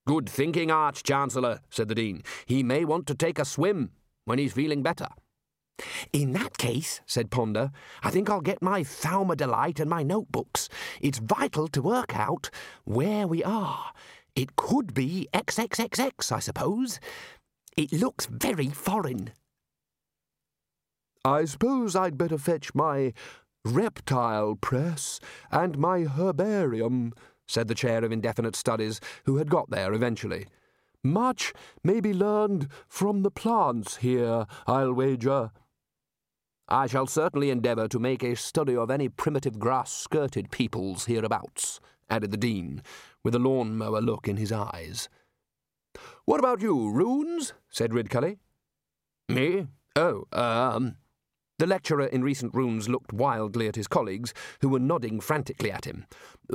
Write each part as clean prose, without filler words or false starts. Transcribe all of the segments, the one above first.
"Good thinking, Arch-Chancellor," said the Dean. "He may want to take a swim when he's feeling better." "In that case," said Ponder, "I think I'll get my Thaumadelight and my notebooks. It's vital to work out where we are. It could be XXXX, I suppose. It looks very foreign." "I suppose I'd better fetch my reptile press and my herbarium," said the Chair of Indefinite Studies, who had got there eventually. "Much may be learned from the plants here, I'll wager." "I shall certainly endeavour to make a study of any primitive grass-skirted peoples hereabouts," added the Dean, with a lawn-mower look in his eyes. "What about you, Runes?" said Ridcully. "Me? Oh, The lecturer in recent runes looked wildly at his colleagues, who were nodding frantically at him.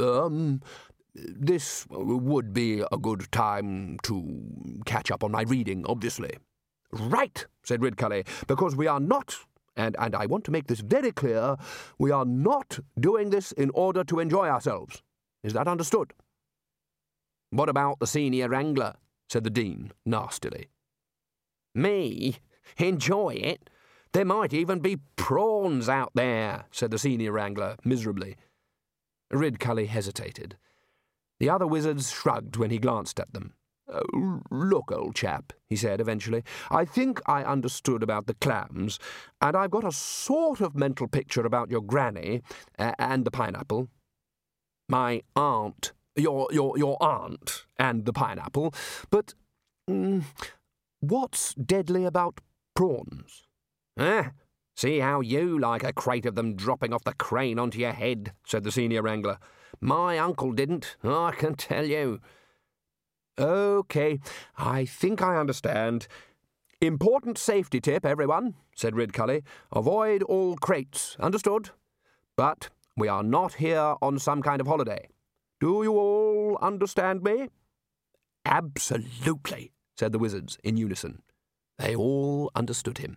This would be a good time to catch up on my reading, obviously." "Right," said Ridcully, "because we are not, and I want to make this very clear, we are not doing this in order to enjoy ourselves. Is that understood?" "What about the Senior Wrangler?" said the Dean, nastily. "Me? Enjoy it? There might even be prawns out there," said the Senior Wrangler, miserably. Ridcully hesitated. The other wizards shrugged when he glanced at them. "Look, old chap," he said eventually, "I think I understood about the clams, and I've got a sort of mental picture about your granny and the pineapple. My aunt, your aunt and the pineapple, but what's deadly about prawns?" "See how you like a crate of them dropping off the crane onto your head," said the Senior Wrangler. "My uncle didn't, I can tell you." "OK, I think I understand. Important safety tip, everyone," said Ridcully. "Avoid all crates, understood? But we are not here on some kind of holiday. Do you all understand me?" "Absolutely," said the wizards in unison. They all understood him.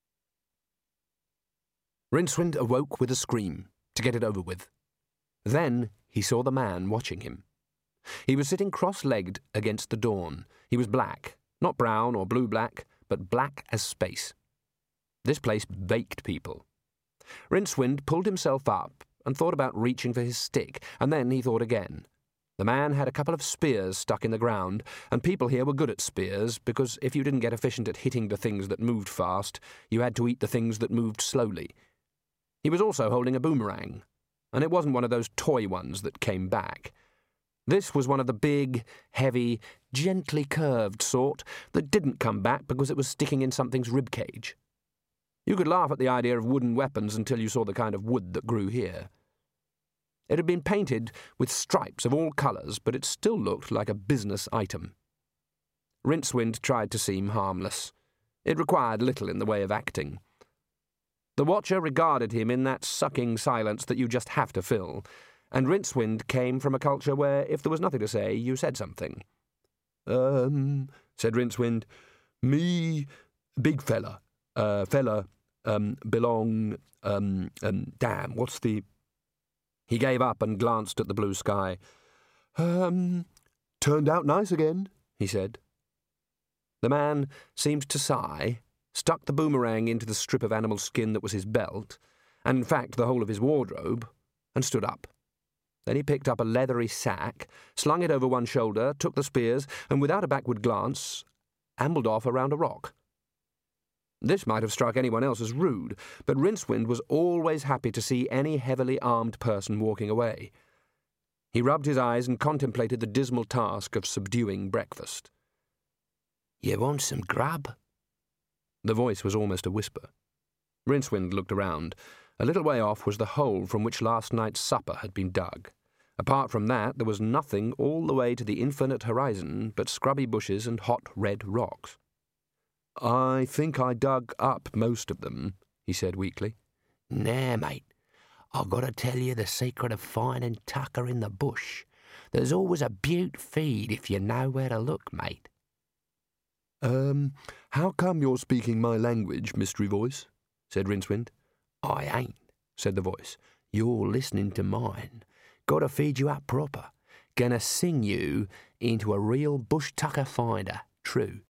Rincewind awoke with a scream, to get it over with. Then he saw the man watching him. He was sitting cross-legged against the dawn. He was black, not brown or blue-black, but black as space. This place baked people. Rincewind pulled himself up and thought about reaching for his stick, and then he thought again. The man had a couple of spears stuck in the ground, and people here were good at spears, because if you didn't get efficient at hitting the things that moved fast, you had to eat the things that moved slowly. He was also holding a boomerang, and it wasn't one of those toy ones that came back. This was one of the big, heavy, gently curved sort that didn't come back because it was sticking in something's ribcage. You could laugh at the idea of wooden weapons until you saw the kind of wood that grew here. It had been painted with stripes of all colours, but it still looked like a business item. Rincewind tried to seem harmless. It required little in the way of acting. The Watcher regarded him in that sucking silence that you just have to fill, and Rincewind came from a culture where, if there was nothing to say, you said something. Said Rincewind, "Me, big fella, belong, damn, what's the—" He gave up and glanced at the blue sky. Turned out nice again," he said. The man seemed to sigh, stuck the boomerang into the strip of animal skin that was his belt, and in fact the whole of his wardrobe, and stood up. Then he picked up a leathery sack, slung it over one shoulder, took the spears, and without a backward glance, ambled off around a rock. This might have struck anyone else as rude, but Rincewind was always happy to see any heavily armed person walking away. He rubbed his eyes and contemplated the dismal task of subduing breakfast. "You want some grub?" The voice was almost a whisper. Rincewind looked around. A little way off was the hole from which last night's supper had been dug. Apart from that, there was nothing all the way to the infinite horizon but scrubby bushes and hot red rocks. "I think I dug up most of them," he said weakly. "Nah, mate. I've got to tell you the secret of finding tucker in the bush. There's always a beaut feed if you know where to look, mate." How come you're speaking my language, Mystery Voice?" said Rincewind. "I ain't," said the voice. "You're listening to mine. Got to feed you up proper. gonna sing you into a real bush tucker finder, true.